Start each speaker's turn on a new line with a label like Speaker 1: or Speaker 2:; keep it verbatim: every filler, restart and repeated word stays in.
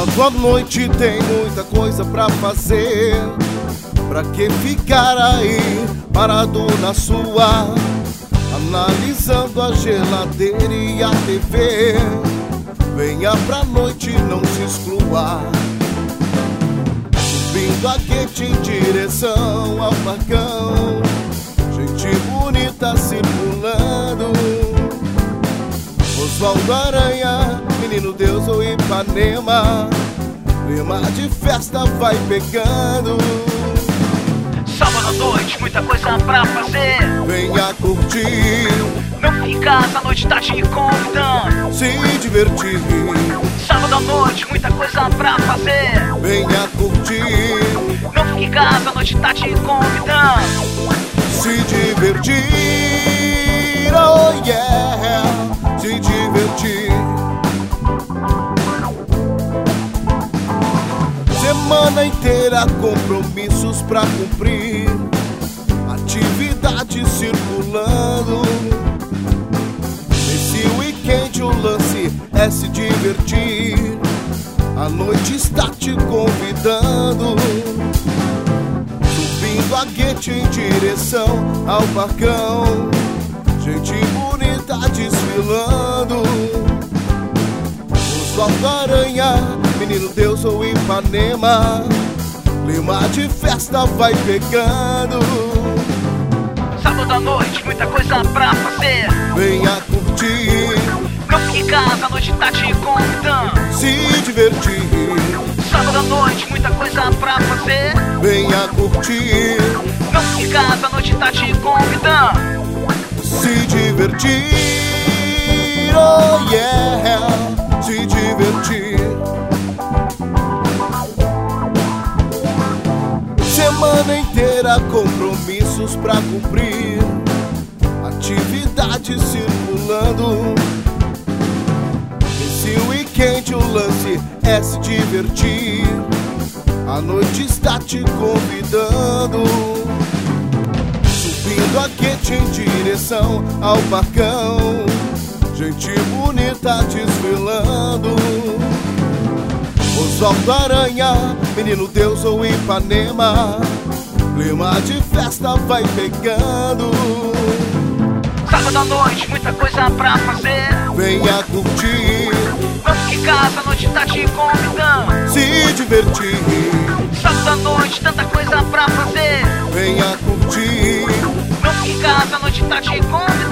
Speaker 1: Sábado à noite tem muita coisa pra fazer. Pra que ficar aí parado na sua, analisando a geladeira e a T V? Venha pra noite, não se exclua. Subindo a Guete em direção ao Marcão, gente bonita circulando. Oswaldo Aranha, Menino Deus ou Ipanema, clima de festa vai pegando.
Speaker 2: Sábado à noite, muita coisa pra fazer.
Speaker 1: Venha curtir,
Speaker 2: não fique em casa, a noite tá te convidando.
Speaker 1: se divertir.
Speaker 2: Sábado à noite, muita coisa pra fazer.
Speaker 1: Venha curtir,
Speaker 2: não fique em casa, a noite tá te convidando.
Speaker 1: se divertir, oh yeah, se divertir. Semana inteira compromissos pra cumprir, atividade circulando. Nesse weekend o lance é se divertir, a noite está te convidando. Subindo a Guete em direção ao Barcão, gente bonita desfilando. Oswaldo Aranha, Menino Deus ou Ipanema, clima de festa vai pegando.
Speaker 2: Sábado à noite, muita coisa pra fazer.
Speaker 1: Venha curtir,
Speaker 2: não fique em casa, a noite tá te convidando.
Speaker 1: se divertir.
Speaker 2: Sábado à noite, muita coisa pra fazer.
Speaker 1: Venha curtir,
Speaker 2: não fique em casa, a noite tá te convidando.
Speaker 1: se divertir, oh yeah, se divertir. Semana inteira compromissos pra cumprir, atividade circulando. Esse weekend o lance é se divertir, a noite está te convidando. Subindo a Guete em direção ao Barcão, gente bonita desfilando. Oswaldo Aranha, Menino Deus ou Ipanema, clima de festa vai pegando.
Speaker 2: Sábado à noite, muita coisa pra fazer.
Speaker 1: Venha curtir,
Speaker 2: não fique em casa, a noite tá te convidando.
Speaker 1: se divertir.
Speaker 2: Sábado à noite, tanta coisa pra fazer.
Speaker 1: Venha curtir,
Speaker 2: não fique em casa, a noite tá te convidando.